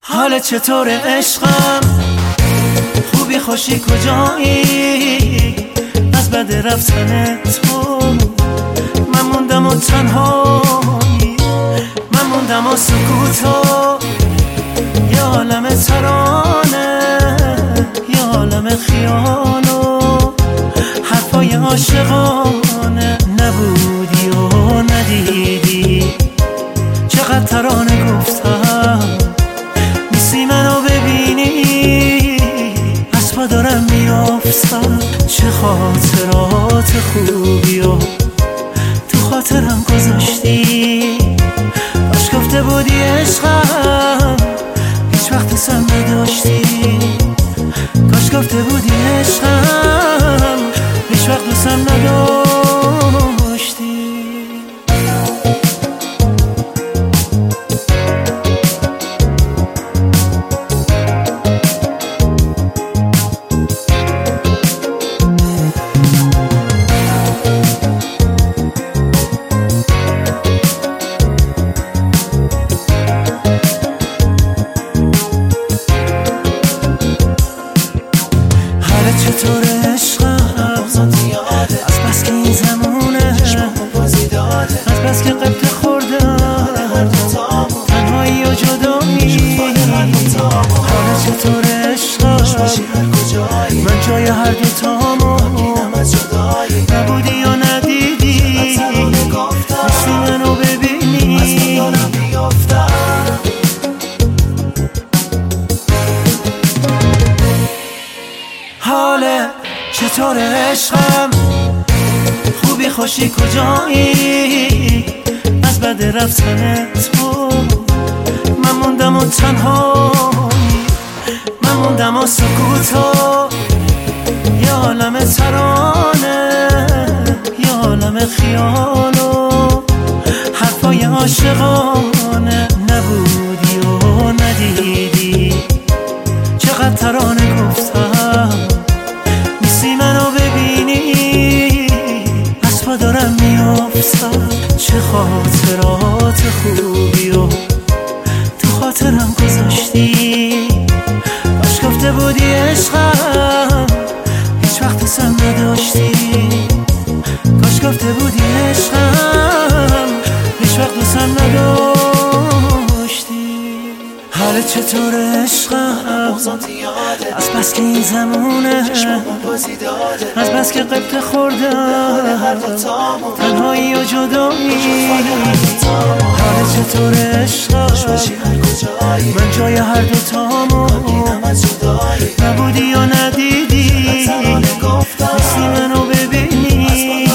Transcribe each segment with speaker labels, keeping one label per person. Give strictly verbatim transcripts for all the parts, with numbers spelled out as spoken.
Speaker 1: حال چطور عشقم؟ خوبی خوشی کجایی؟ از بد رفتن تو من موندم و تنهایی، من موندم و سکوتو، یه عالم ترانه، یه عالم خیال و حرفای عاشقانه. نبودی و ندیدی چقدر ترانه گفتم، نیستی منو ببینی از پا دارم میافتم. چه خاطرات خوبی و تو خاطرم گذاشتی، باش گفته بودی عشقم هیچ وقت دوستم نداشتی، کاش گفته بودی عشقم هیچ وقت دوستم نداشتی. چطور عشقم؟ از بس که این زمونه، از بس که قبط خوردم تنهایی و جدایی. حالا چطور عشقم؟ من جای هر دوتامو، نبودی یا ندیدی نیستی منو ببینی. حاله چطور عشقم؟ خوبی خوشی کجایی؟ از بد رفتن تو من موندم و تنهایی، من موندم و سکوتو، یه عالم ترانه، یه عالم خیال و حرفای عاشقانه. نبودی و ندیدی چقدر ترانه گفتم، نیستی منو ببینی از پا دارم میافتم. چه خاطرات خوبی و تو خاطرم گذاشتی، باش گفته بودی عشقم هیچ وقت دوستم نداشتی، کاش گفته بودی عشقم هیچ وقت دوستم نداشتی. حالت چطور عشقم؟ از بس که این زمونه، از بس که قبط خوردم تنهایی و جدایی. حالت چطور عشقم؟ من جای هر دوتامو، نبودی یا ندیدی نیستی منو ببینی.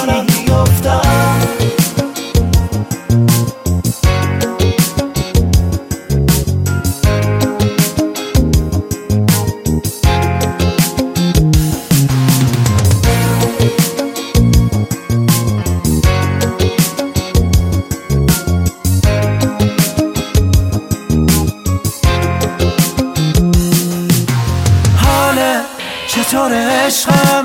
Speaker 1: چطور عشقم؟